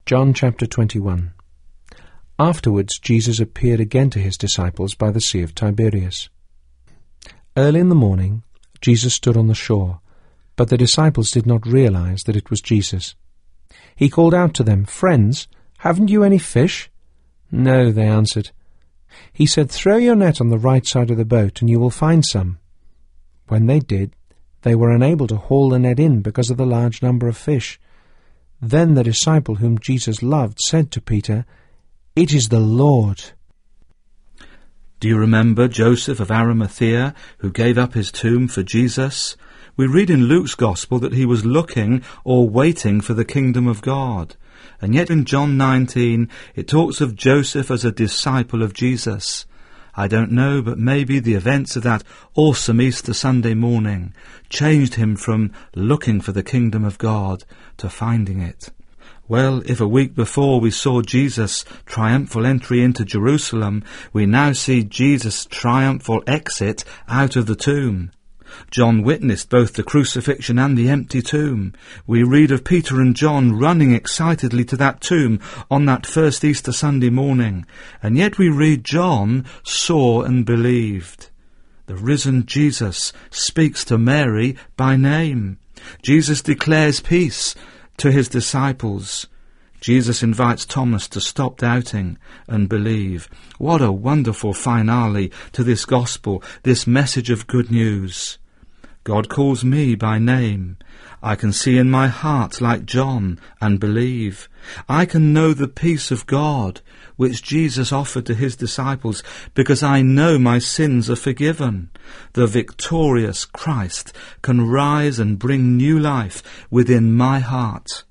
John chapter 21. Afterwards Jesus appeared again to his disciples by the Sea of Tiberias. Early in the morning Jesus stood on the shore, but the disciples did not realize that it was Jesus. He called out to them, "Friends, haven't you any fish?" "No," they answered. He said, "Throw your net on the right side of the boat, and you will find some." When they did, they were unable to haul the net in because of the large number of fish. Then the disciple whom Jesus loved said to Peter, "It is the Lord." Do you remember Joseph of Arimathea, who gave up his tomb for Jesus? We read in Luke's Gospel that he was looking or waiting for the kingdom of God. And yet in John 19, it talks of Joseph as a disciple of Jesus. I don't know, but maybe the events of that awesome Easter Sunday morning changed him from looking for the kingdom of God to finding it. Well, if a week before we saw Jesus' triumphal entry into Jerusalem, we now see Jesus' triumphal exit out of the tomb. John witnessed both the crucifixion and the empty tomb. We read of Peter and John running excitedly to that tomb on that first Easter Sunday morning, and yet we read John saw and believed. The risen Jesus speaks to Mary by name. Jesus declares peace to his disciples. Jesus invites Thomas to stop doubting and believe. What a wonderful finale to this gospel, this message of good news. God calls me by name. I can see in my heart like John and believe. I can know the peace of God which Jesus offered to his disciples because I know my sins are forgiven. The victorious Christ can rise and bring new life within my heart.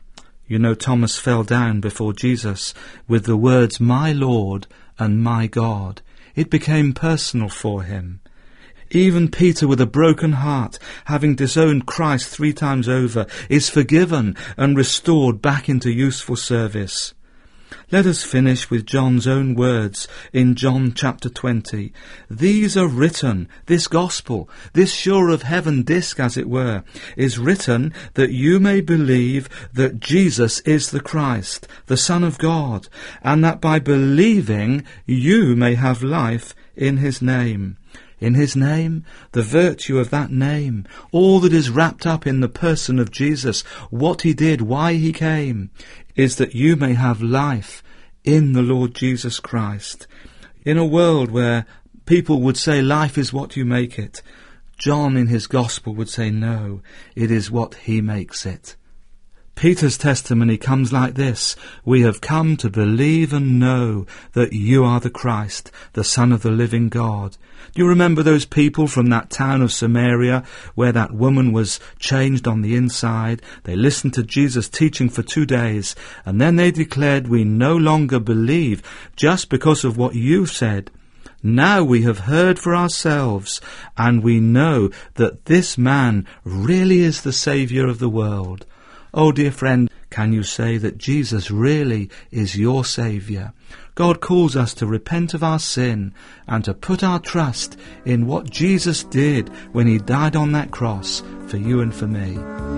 You know, Thomas fell down before Jesus with the words, "My Lord and my God." It became personal for him. Even Peter, with a broken heart, having disowned Christ 3 times over, is forgiven and restored back into useful service. Let us finish with John's own words in John chapter 20. These are written, this gospel, this shore of heaven disc, as it were, is written that you may believe that Jesus is the Christ, the Son of God, and that by believing you may have life in his name. In his name, the virtue of that name, all that is wrapped up in the person of Jesus, what he did, why he came, is that you may have life in the Lord Jesus Christ. In a world where people would say life is what you make it, John in his gospel would say no, it is what he makes it. Peter's testimony comes like this: we have come to believe and know that you are the Christ, the Son of the living God. Do you remember those people from that town of Samaria where that woman was changed on the inside? They listened to Jesus teaching for 2 days, and then they declared, "We no longer believe just because of what you've said. Now we have heard for ourselves, and we know that this man really is the Saviour of the world." Oh, dear friend, can you say that Jesus really is your Saviour? God calls us to repent of our sin and to put our trust in what Jesus did when he died on that cross for you and for me.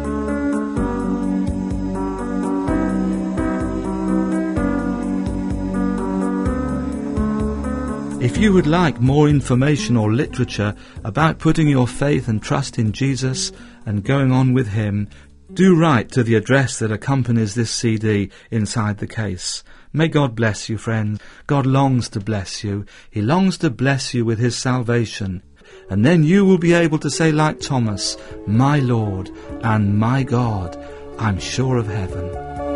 If you would like more information or literature about putting your faith and trust in Jesus and going on with him, do write to the address that accompanies this CD inside the case. May God bless you, friends. God longs to bless you. He longs to bless you with his salvation. And then you will be able to say like Thomas, "My Lord and my God, I'm sure of heaven."